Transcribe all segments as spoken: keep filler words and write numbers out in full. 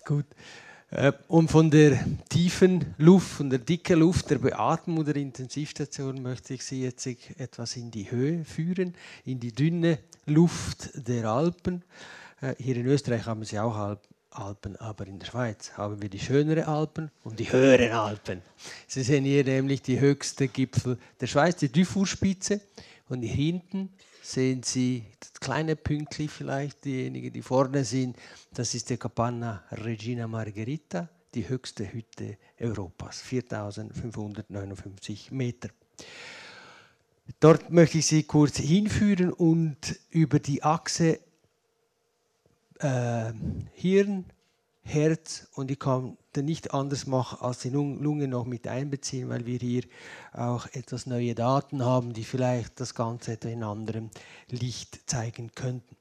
Gut. Äh, Und von der tiefen Luft, von der dicken Luft der Beatmung der Intensivstation möchte ich Sie jetzt etwas in die Höhe führen, in die dünne Luft der Alpen. Äh, Hier in Österreich haben Sie auch Alp- Alpen, aber in der Schweiz haben wir die schöneren Alpen und die höheren Alpen. Sie sehen hier nämlich die höchste Gipfel der Schweiz, die Dufourspitze. Und hier hinten sehen Sie das kleine Pünktchen vielleicht, diejenigen, die vorne sind. Das ist die Capanna Regina Margherita, die höchste Hütte Europas, viertausendfünfhundertneunundfünfzig Meter. Dort möchte ich Sie kurz hinführen und über die Achse äh, Hirn, Herz, und ich kann nicht anders machen, als die Lunge noch mit einbeziehen, weil wir hier auch etwas neue Daten haben, die vielleicht das Ganze in anderem Licht zeigen könnten.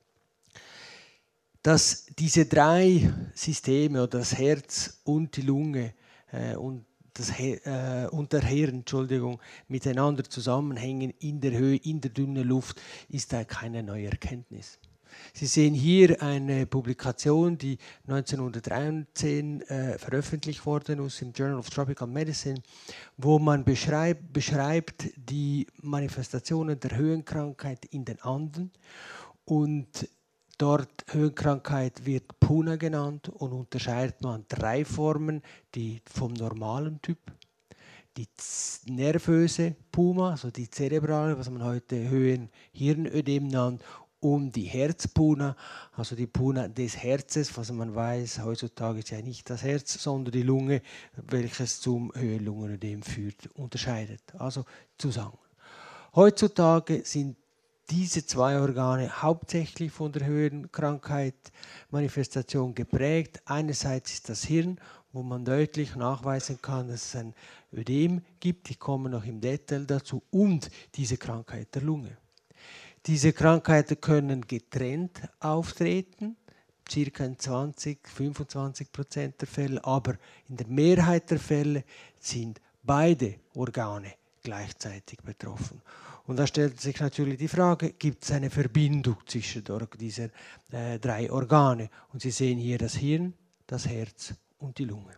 Dass diese drei Systeme, oder das Herz und die Lunge äh, und, das He äh, und der Hirn, Entschuldigung, miteinander zusammenhängen in der Höhe, in der dünnen Luft, ist da keine neue Erkenntnis. Sie sehen hier eine Publikation, die neunzehnhundertdreizehn äh, veröffentlicht worden ist im Journal of Tropical Medicine, wo man beschreibt, beschreibt die Manifestationen der Höhenkrankheit in den Anden. Und dort Höhenkrankheit wird Puna genannt und unterscheidet man drei Formen, die vom normalen Typ, die nervöse Puma, also die zerebrale, was man heute Höhen-Hirnödem nennt, und die Herzpuna, also die Puna des Herzes, was man weiß, heutzutage ist ja nicht das Herz, sondern die Lunge, welches zum Höhenlungenödem führt, unterscheidet. Also zusammen. Heutzutage sind diese zwei Organe hauptsächlich von der Höhenkrankheit Manifestation geprägt. Einerseits ist das Hirn, wo man deutlich nachweisen kann, dass es ein Ödem gibt. Ich komme noch im Detail dazu. Und diese Krankheit der Lunge. Diese Krankheiten können getrennt auftreten, circa in zwanzig, fünfundzwanzig Prozent der Fälle, aber in der Mehrheit der Fälle sind beide Organe gleichzeitig betroffen. Und da stellt sich natürlich die Frage, gibt es eine Verbindung zwischen diesen äh, drei Organe? Und Sie sehen hier das Hirn, das Herz und die Lunge.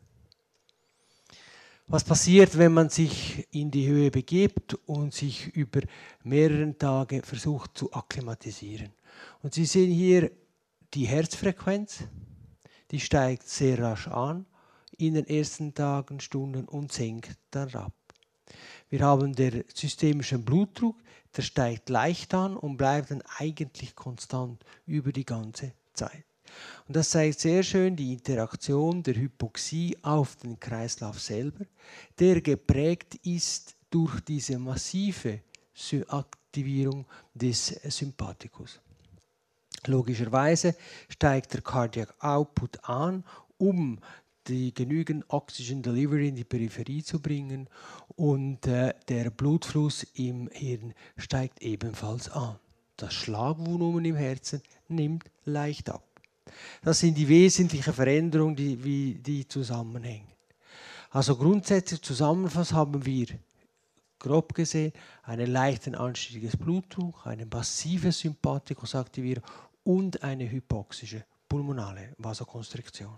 Was passiert, wenn man sich in die Höhe begibt und sich über mehrere Tage versucht zu akklimatisieren? Und Sie sehen hier die Herzfrequenz, die steigt sehr rasch an in den ersten Tagen, Stunden und sinkt dann ab. Wir haben den systemischen Blutdruck, der steigt leicht an und bleibt dann eigentlich konstant über die ganze Zeit. Und das zeigt sehr schön die Interaktion der Hypoxie auf den Kreislauf selber, der geprägt ist durch diese massive Aktivierung des Sympathikus. Logischerweise steigt der Cardiac Output an, um die genügend Oxygen Delivery in die Peripherie zu bringen, und äh, der Blutfluss im Hirn steigt ebenfalls an. Das Schlagvolumen im Herzen nimmt leicht ab. Das sind die wesentlichen Veränderungen, die, wie, die zusammenhängen. Also grundsätzlich zusammenfassend haben wir, grob gesehen, einen leichten Anstieg des Blutdrucks, eine massive Sympathikusaktivierung und eine hypoxische pulmonale Vasokonstriktion.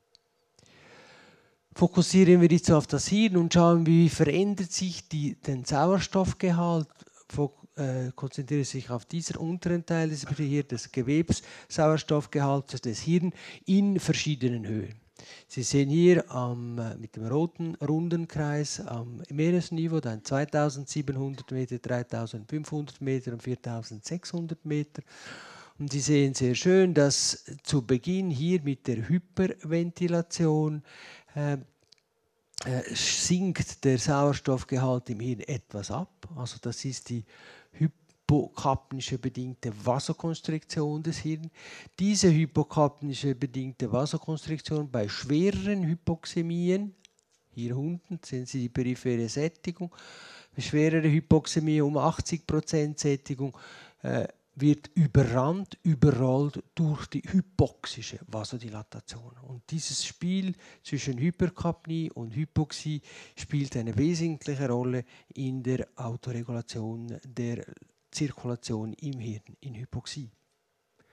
Fokussieren wir jetzt auf das Hirn und schauen, wie verändert sich die, den Sauerstoffgehalt. Äh, konzentriere sich auf diesen unteren Teil des, hier des Gewebssauerstoffgehalts des Hirns in verschiedenen Höhen. Sie sehen hier ähm, mit dem roten runden Kreis am Meeresniveau dann zweitausendsiebenhundert Meter, dreitausendfünfhundert Meter und viertausendsechshundert Meter. Und Sie sehen sehr schön, dass zu Beginn hier mit der Hyperventilation äh, äh, sinkt der Sauerstoffgehalt im Hirn etwas ab. Also das ist die hypokapnische bedingte Vasokonstriktion des Hirns. Diese hypokapnische bedingte Vasokonstriktion bei schwereren Hypoxämien, hier unten sehen Sie die periphere Sättigung, bei schwereren Hypoxämie um achtzig Prozent Sättigung, äh, wird überrannt, überrollt durch die hypoxische Vasodilatation. Und dieses Spiel zwischen Hyperkapnie und Hypoxie spielt eine wesentliche Rolle in der Autoregulation der Zirkulation im Hirn, in Hypoxie.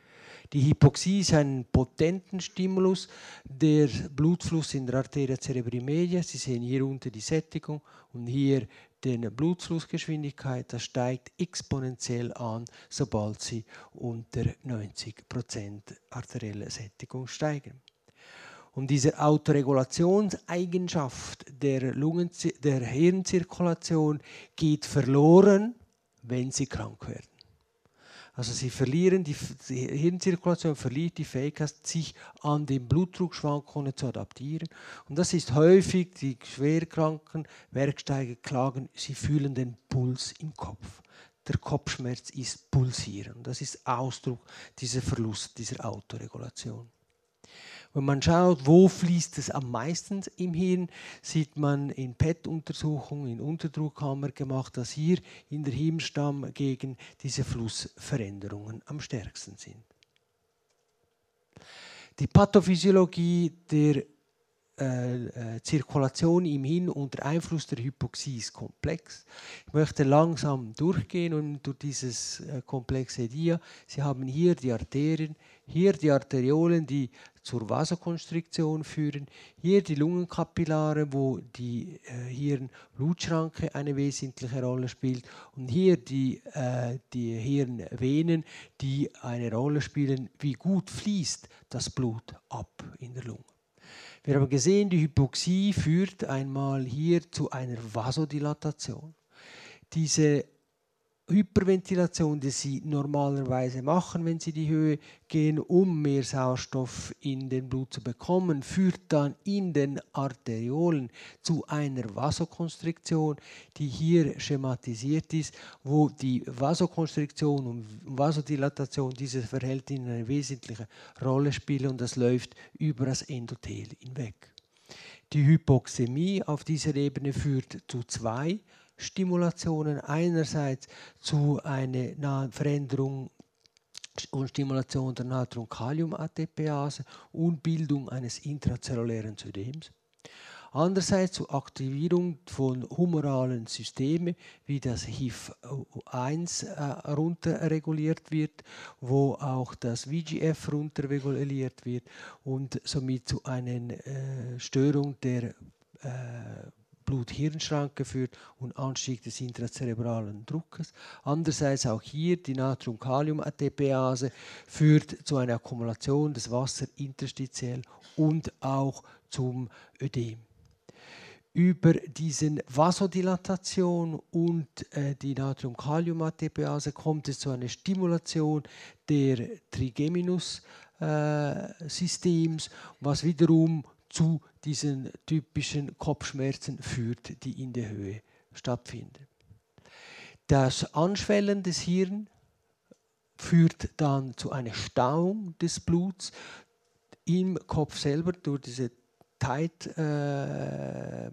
Die Hypoxie ist ein potenten Stimulus. Der Blutfluss in der Arteria cerebri media, Sie sehen hier unten die Sättigung und hier die Blutflussgeschwindigkeit, das steigt exponentiell an, sobald Sie unter neunzig Prozent arterielle Sättigung steigen. Und diese Autoregulationseigenschaft der, Lungen, der Hirnzirkulation geht verloren, wenn Sie krank werden. Also Sie verlieren, die, die Hirnzirkulation verliert die Fähigkeit, sich an den Blutdruckschwankungen zu adaptieren. Und das ist häufig, die Schwerkranken, Bergsteiger klagen, sie fühlen den Puls im Kopf. Der Kopfschmerz ist pulsieren. Das ist Ausdruck dieser Verlust, dieser Autoregulation. Wenn man schaut, wo fließt es am meisten im Hirn, sieht man in P E T-Untersuchungen, in Unterdruckkammer gemacht, dass hier in der Hirnstammgegend diese Flussveränderungen am stärksten sind. Die Pathophysiologie der äh, äh, Zirkulation im Hirn unter Einfluss der Hypoxie ist komplex. Ich möchte langsam durchgehen und durch dieses äh, komplexe Dia. Sie haben hier die Arterien, hier die Arteriolen, die zur Vasokonstriktion führen, hier die Lungenkapillare, wo die äh, Hirnblutschranke eine wesentliche Rolle spielt und hier die, äh, die Hirnvenen, die eine Rolle spielen, wie gut fließt das Blut ab in der Lunge. Wir haben gesehen, die Hypoxie führt einmal hier zu einer Vasodilatation. Diese Hyperventilation, die Sie normalerweise machen, wenn Sie die Höhe gehen, um mehr Sauerstoff in den Blut zu bekommen, führt dann in den Arteriolen zu einer Vasokonstriktion, die hier schematisiert ist, wo die Vasokonstriktion und Vasodilatation dieses Verhältnis eine wesentliche Rolle spielen und das läuft über das Endothel hinweg. Die Hypoxämie auf dieser Ebene führt zu zwei Stimulationen, einerseits zu einer Veränderung und Stimulation der Natrium-Kalium-A T P-Ase und Bildung eines intrazellulären Ödems. Andererseits zur Aktivierung von humoralen Systemen, wie das H I F eins äh, runterreguliert wird, wo auch das V G F runterreguliert wird und somit zu einer äh, Störung der äh, Blut-Hirn-Schranke führt und Anstieg des intrazerebralen Druckes. Andererseits auch hier die Natrium-Kalium-A T P-Ase führt zu einer Akkumulation des Wassers interstitiell und auch zum Ödem. Über diese Vasodilatation und äh, die Natrium-Kalium-A T P-Ase kommt es zu einer Stimulation der Trigeminus-Systems, äh, was wiederum zu diesen typischen Kopfschmerzen führt, die in der Höhe stattfinden. Das Anschwellen des Hirns führt dann zu einer Stauung des Bluts im Kopf selber durch diese Tight, äh, äh,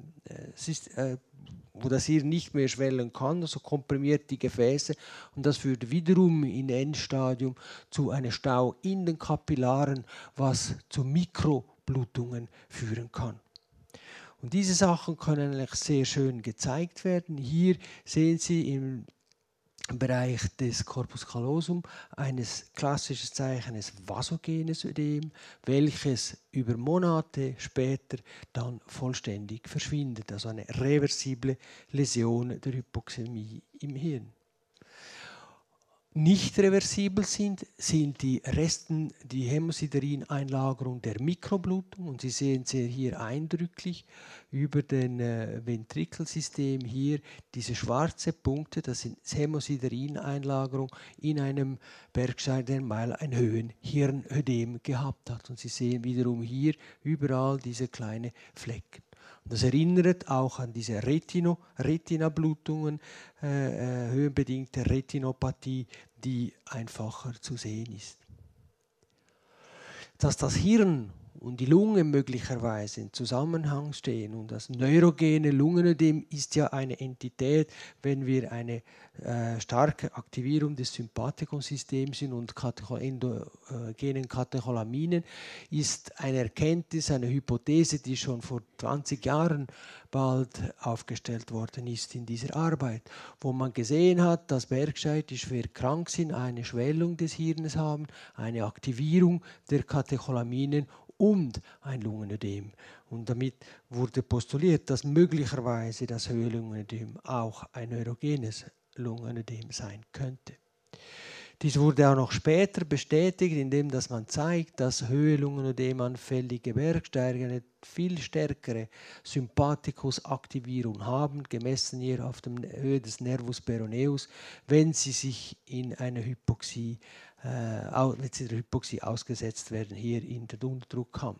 wo das Hirn nicht mehr schwellen kann, also komprimiert die Gefäße und das führt wiederum im Endstadium zu einem Stau in den Kapillaren, was zu Mikroblutungen führen kann. Und diese Sachen können eigentlich sehr schön gezeigt werden. Hier sehen Sie im Bereich des Corpus callosum ein klassisches Zeichen eines vasogenes Ödem, welches über Monate später dann vollständig verschwindet, also eine reversible Läsion der Hypoxämie im Hirn. Nicht reversibel sind, sind die Resten, die Hämosiderin-Einlagerung der Mikroblutung. Und Sie sehen sie hier eindrücklich über den äh, Ventrikelsystem hier diese schwarzen Punkte, das sind Hämosiderin-Einlagerung in einem Bergstein, der mal ein Höhenhirnödem gehabt hat. Und Sie sehen wiederum hier überall diese kleinen Flecken. Das erinnert auch an diese Retino, Retinablutungen, äh, höhenbedingte Retinopathie, die einfacher zu sehen ist. Dass das Hirn und die Lunge möglicherweise in Zusammenhang stehen. Und das neurogene Lungenödem ist ja eine Entität, wenn wir eine äh, starke Aktivierung des Sympathikumsystems sind und endogenen Katecholaminen, ist eine Erkenntnis, eine Hypothese, die schon vor zwanzig Jahren bald aufgestellt worden ist in dieser Arbeit, wo man gesehen hat, dass Bergscheid, die schwer krank sind, eine Schwellung des Hirnes haben, eine Aktivierung der Katecholaminen und ein Lungenödem. Und damit wurde postuliert, dass möglicherweise das Höhenlungenödem auch ein neurogenes Lungenödem sein könnte. Dies wurde auch noch später bestätigt, indem dass man zeigt, dass Höhenlungenödemanfällige Bergsteiger eine viel stärkere Sympathikusaktivierung haben, gemessen hier auf der Höhe des Nervus peroneus, wenn sie sich in einer Hypoxie, äh, wenn sie der Hypoxie ausgesetzt werden, hier in der Unterdruckkammer.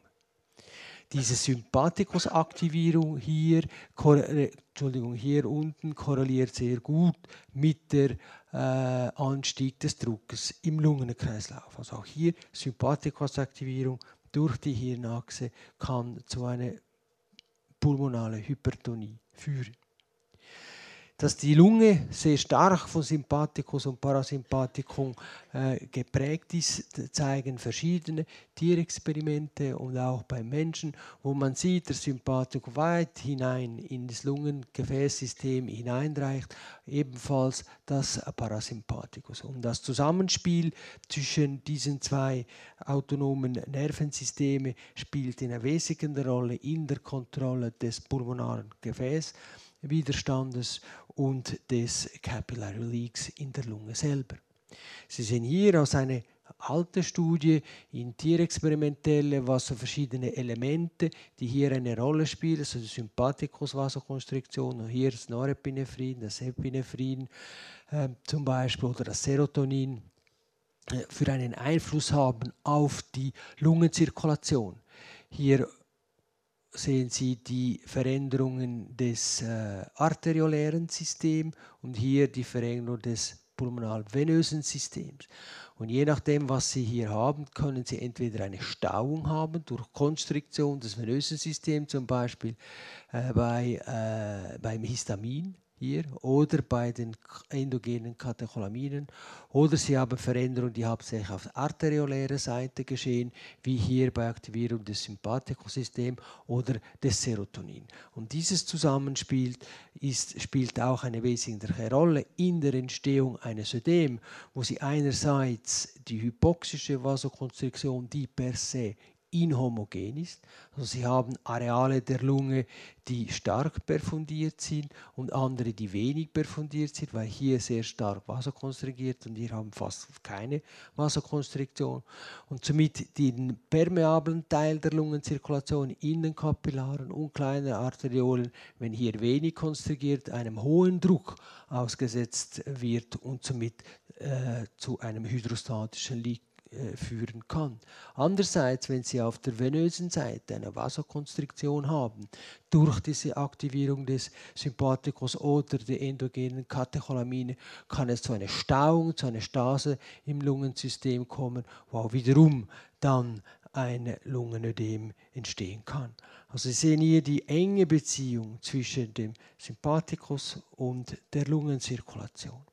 Diese Sympathikusaktivierung hier, Entschuldigung, hier unten korreliert sehr gut mit der äh, Anstieg des Druckes im Lungenkreislauf. Also auch hier Sympathikusaktivierung durch die Hirnachse kann zu einer pulmonalen Hypertonie führen. Dass die Lunge sehr stark von Sympathikus und Parasympathikum äh, geprägt ist, zeigen verschiedene Tierexperimente und auch beim Menschen, wo man sieht, der Sympathikus weit hinein in das Lungengefäßsystem hineinreicht, ebenfalls das Parasympathikus. Und das Zusammenspiel zwischen diesen zwei autonomen Nervensystemen spielt eine wesentliche Rolle in der Kontrolle des pulmonalen Gefäßwiderstandes und des Capillary Leaks in der Lunge selber. Sie sehen hier aus einer alten Studie in Tierexperimentelle, was so verschiedene Elemente, die hier eine Rolle spielen, also die Sympathikus-Vasokonstriktion, und hier das Norepinephrin, das Epinephrin äh, zum Beispiel oder das Serotonin, äh, für einen Einfluss haben auf die Lungenzirkulation. Hier sehen Sie die Veränderungen des äh, arteriolären Systems und hier die Veränderung des pulmonal-venösen Systems. Und je nachdem, was Sie hier haben, können Sie entweder eine Stauung haben durch Konstriktion des venösen Systems, zum Beispiel äh, bei, äh, beim Histamin hier oder bei den endogenen Katecholaminen, oder Sie haben Veränderungen, die hauptsächlich auf der arteriolären Seite geschehen, wie hier bei Aktivierung des Sympathikusystems oder des Serotonin. Und dieses Zusammenspiel ist, spielt auch eine wesentliche Rolle in der Entstehung eines Ödem, wo Sie einerseits die hypoxische Vasokonstriktion, die per se inhomogen ist. Also Sie haben Areale der Lunge, die stark perfundiert sind und andere, die wenig perfundiert sind, weil hier sehr stark vasokonstrigiert und hier haben fast keine Vasokonstriktion. Und somit den permeablen Teil der Lungenzirkulation in den Kapillaren und kleinen Arteriolen, wenn hier wenig konstrigiert, einem hohen Druck ausgesetzt wird und somit äh, zu einem hydrostatischen Leak führen kann. Andererseits, wenn Sie auf der venösen Seite eine Vasokonstriktion haben, durch diese Aktivierung des Sympathikus oder der endogenen Katecholamine, kann es zu einer Stauung, zu einer Stase im Lungensystem kommen, wo auch wiederum dann ein Lungenödem entstehen kann. Also Sie sehen hier die enge Beziehung zwischen dem Sympathikus und der Lungenzirkulation.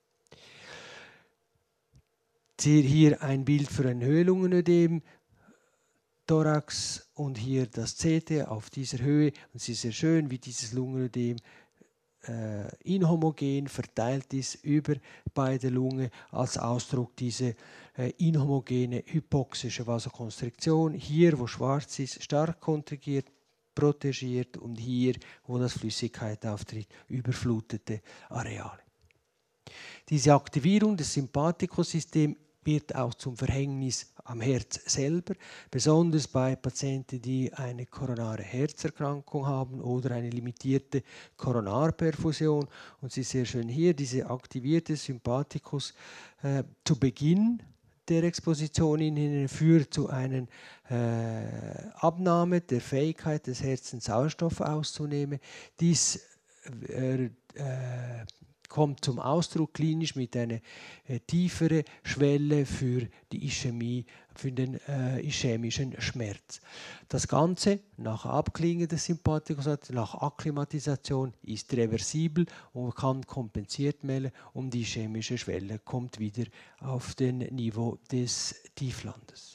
Hier ein Bild für ein Höhenlungenödem, Thorax und hier das C T auf dieser Höhe. Und es ist sehr schön, wie dieses Lungenödem äh, inhomogen verteilt ist über beide Lunge als Ausdruck dieser äh, inhomogene hypoxische Vasokonstriktion. Hier, wo schwarz ist, stark kontrahiert, protegiert, und hier, wo das Flüssigkeit auftritt, überflutete Areale. Diese Aktivierung des Sympathikusystems wird auch zum Verhängnis am Herz selber, besonders bei Patienten, die eine koronare Herzerkrankung haben oder eine limitierte Koronarperfusion. Und Sie sehen schön hier, diese aktivierte Sympathikus äh, zu Beginn der Exposition in ihnen führt zu einer äh, Abnahme der Fähigkeit des Herzens, Sauerstoff auszunehmen. Dies äh, äh, kommt zum Ausdruck klinisch mit einer äh, tieferen Schwelle für die Ischämie, für den äh, ischämischen Schmerz. Das Ganze nach Abklingen des Sympathikus, nach Akklimatisation, ist reversibel und kann kompensiert werden und die ischämische Schwelle kommt wieder auf den Niveau des Tieflandes.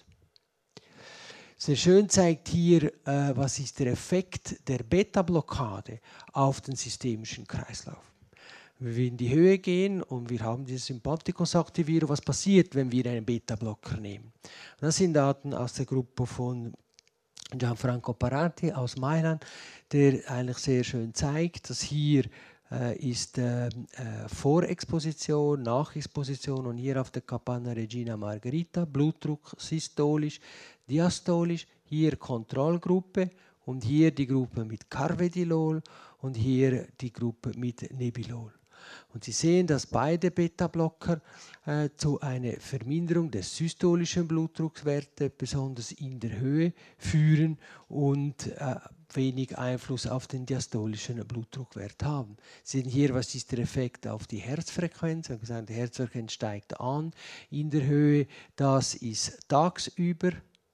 Sehr schön zeigt hier, äh, was ist der Effekt der Beta-Blockade auf den systemischen Kreislauf. Wenn wir in die Höhe gehen und wir haben diese Sympathikusaktivierung, was passiert, wenn wir einen Beta-Blocker nehmen? Das sind Daten aus der Gruppe von Gianfranco Parati aus Mailand, der eigentlich sehr schön zeigt, dass hier äh, ist äh, äh, Vorexposition, Nachexposition und hier auf der Capanna Regina Margherita, Blutdruck systolisch, diastolisch, hier Kontrollgruppe und hier die Gruppe mit Carvedilol und hier die Gruppe mit Nebilol. Und Sie sehen, dass beide Beta-Blocker äh, zu einer Verminderung des systolischen Blutdruckswertes, besonders in der Höhe, führen und äh, wenig Einfluss auf den diastolischen Blutdruckwert haben. Sie sehen hier, was ist der Effekt auf die Herzfrequenz. Wir haben gesagt, die Herzfrequenz steigt an in der Höhe. Das ist tagsüber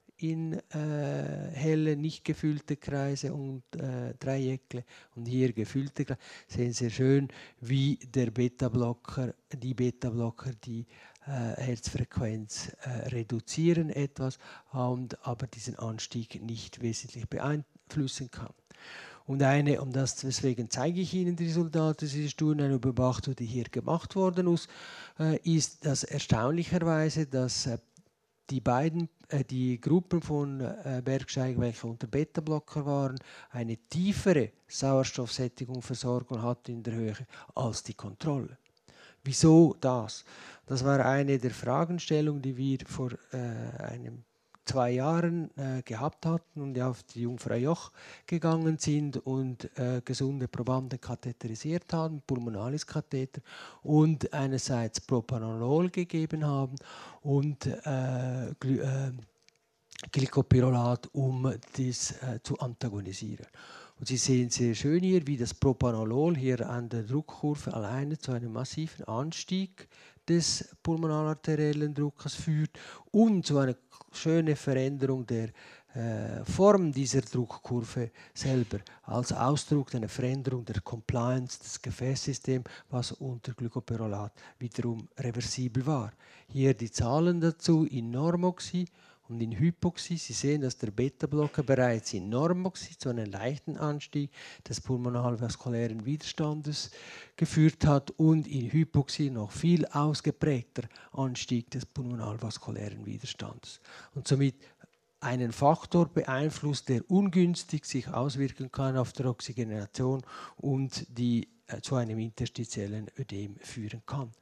in äh, helle, nicht gefüllte Kreise und äh, Dreiecke und hier gefüllte Kreise. Sehen sehr schön, wie der Beta-Blocker, die Beta-Blocker die äh, Herzfrequenz äh, reduzieren etwas, und aber diesen Anstieg nicht wesentlich beeinflussen kann. Und eine, und das, deswegen zeige ich Ihnen die Resultate dieser Studie, eine Beobachtung, die hier gemacht worden ist, äh, ist, dass erstaunlicherweise, dass äh, die beiden, äh, die Gruppen von äh, Bergsteigern, welche unter Beta-Blocker waren, eine tiefere Sauerstoffsättigungsversorgung hatten in der Höhe als die Kontrolle. Wieso das? Das war eine der Fragestellungen, die wir vor äh, einem zwei Jahren äh, gehabt hatten und auf die Jungfrau Joch gegangen sind und äh, gesunde Probanden katheterisiert haben, Pulmonalis-Katheter, und einerseits Propranolol gegeben haben und äh, Gly äh, Glycopyrolat, um das äh, zu antagonisieren. Und Sie sehen sehr schön hier, wie das Propranolol hier an der Druckkurve alleine zu einem massiven Anstieg des pulmonalarteriellen Druckes führt und zu einer schönen Veränderung der äh, Form dieser Druckkurve selber als Ausdruck einer Veränderung der Compliance des Gefäßsystems, was unter Glycopyrolat wiederum reversibel war. Hier die Zahlen dazu in Normoxie und in Hypoxie. Sie sehen, dass der Beta-Blocker bereits in Normoxie zu einem leichten Anstieg des pulmonalvaskulären Widerstandes geführt hat und in Hypoxie noch viel ausgeprägter Anstieg des pulmonalvaskulären Widerstandes. Und somit einen Faktor beeinflusst, der ungünstig sich auswirken kann auf die Oxygenation und die äh, zu einem interstitiellen Ödem führen kann.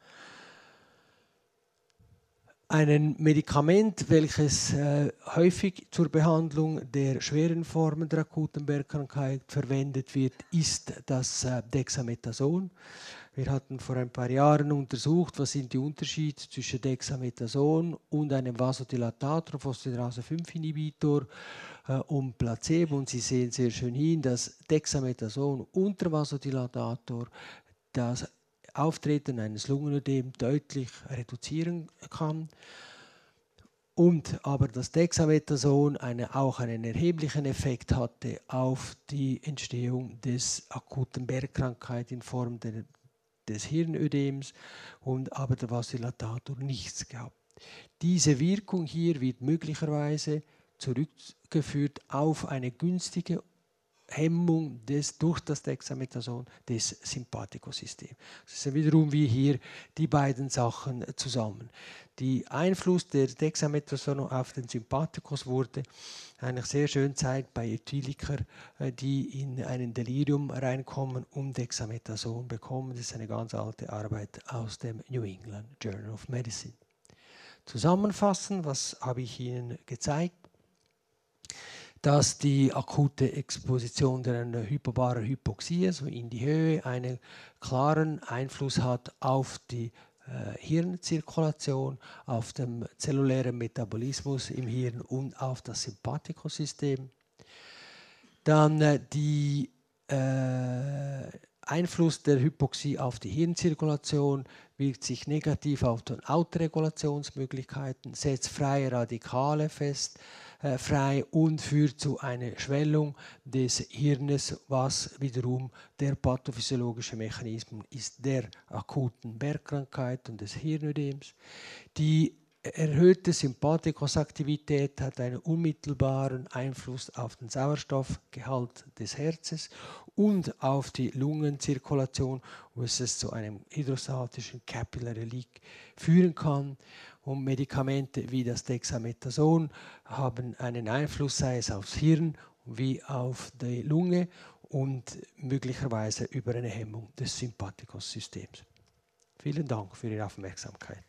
Ein Medikament, welches äh, häufig zur Behandlung der schweren Formen der akuten Bergkrankheit verwendet wird, ist das äh, Dexamethason. Wir hatten vor ein paar Jahren untersucht, was sind die Unterschiede zwischen Dexamethason und einem Vasodilatator, Phosphodiesterase fünf Inhibitor äh, und Placebo. Und Sie sehen sehr schön hin, dass Dexamethason unter Vasodilatator das Auftreten eines Lungenödem deutlich reduzieren kann. Und aber das Dexamethason eine, auch einen erheblichen Effekt hatte auf die Entstehung des akuten Bergkrankheit in Form der, des Hirnödems, und aber der Vasodilatator nichts gehabt. Diese Wirkung hier wird möglicherweise zurückgeführt auf eine günstige Hemmung des, durch das Dexamethason des Sympathikosystems. Das ist wiederum wie hier die beiden Sachen zusammen. Der Einfluss der Dexamethason auf den Sympathikus wurde eigentlich sehr schön gezeigt bei Ethyliker, die in einen Delirium reinkommen und Dexamethason bekommen. Das ist eine ganz alte Arbeit aus dem New England Journal of Medicine. Zusammenfassend, was habe ich Ihnen gezeigt? Dass die akute Exposition der einer hypobaren Hypoxie, also in die Höhe, einen klaren Einfluss hat auf die äh, Hirnzirkulation, auf den zellulären Metabolismus im Hirn und auf das Sympathikusystem. Dann äh, die, äh, Einfluss der Hypoxie auf die Hirnzirkulation wirkt sich negativ auf die Autoregulationsmöglichkeiten, setzt freie Radikale fest, äh, frei und führt zu einer Schwellung des Hirnes, was wiederum der pathophysiologische Mechanismus ist der akuten Bergkrankheit und des Hirnödems. Die erhöhte Sympathikusaktivität hat einen unmittelbaren Einfluss auf den Sauerstoffgehalt des Herzens und auf die Lungenzirkulation, wo es zu einem hydrostatischen Capillary Leak führen kann. Und Medikamente wie das Dexamethason haben einen Einfluss, sei es aufs Hirn wie auf die Lunge und möglicherweise über eine Hemmung des Sympathikussystems. Vielen Dank für Ihre Aufmerksamkeit.